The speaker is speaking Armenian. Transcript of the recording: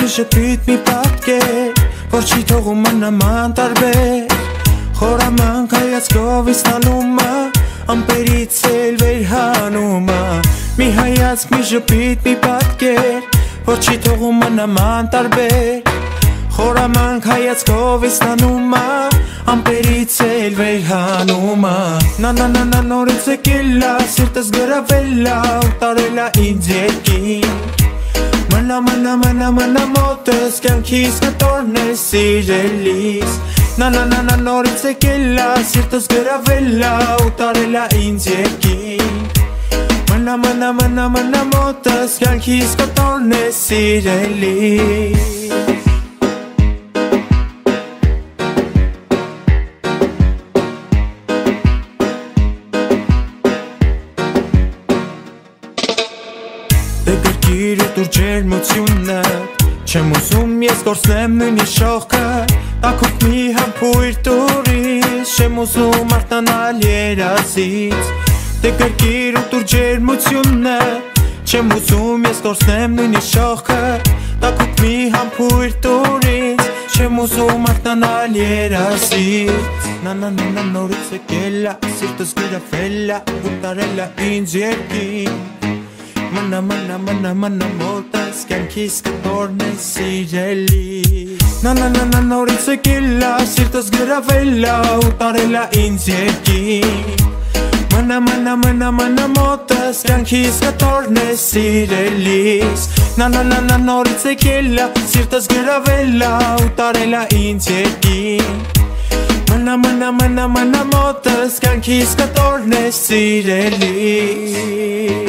մի շփիտ մի պատկեր, որ չի թողում նման տարբեր, խորամանկ հայացքով իստանումը, ամպերից էլ վերհանումը, մի հայացք մի շփիտ մի պատկեր, որ չի թողում նման տարբեր, խորամանկ հայացքով իստանումը, ամպերից էլ վերհանումը, նա նորից եկելա, սիրտս գրավելա, ու տարելա ինձ երկին, մնա մոտս, կյանքիս կտորն է սիրելիս, նա նորից եկելա, սիրտս գրավելա, ու տարելա ինձ երկին, մնա մոտս, կյանքիս կտորն է սիրելիս. Գրկիր ու դուր ջերմությունը, չեմ ուզում ես կորցնեմ նույնիսկ շողքը, տաքուկ մի համբույր տուրից, չեմ ուզում արտանալ երազից. Դե գրկիր ու դուր ջերմությունը, չեմ ուզում ես կորցնեմ նույնիսկ շողքը, տաքուկ մի համբույր տուրից, չեմ ուզում արտանալ երազից. Նա նորից եկելա, սիրտս գրավելա, ու տարելա ինձ երկին, մնա մոտս, կյանքիս կտորն է սիրելիս. Նա նորից եկելա, սիրտս գրավելա, ու տարելա ինձ երկին, մնա մոտս, կյանքիս կտորն է սիրելիս. Նա նորից եկելա, սիրտս գրավելա, ու տարելա ինձ երկին, մնա մոտս, կյանքիս կտորն է սիրելիս.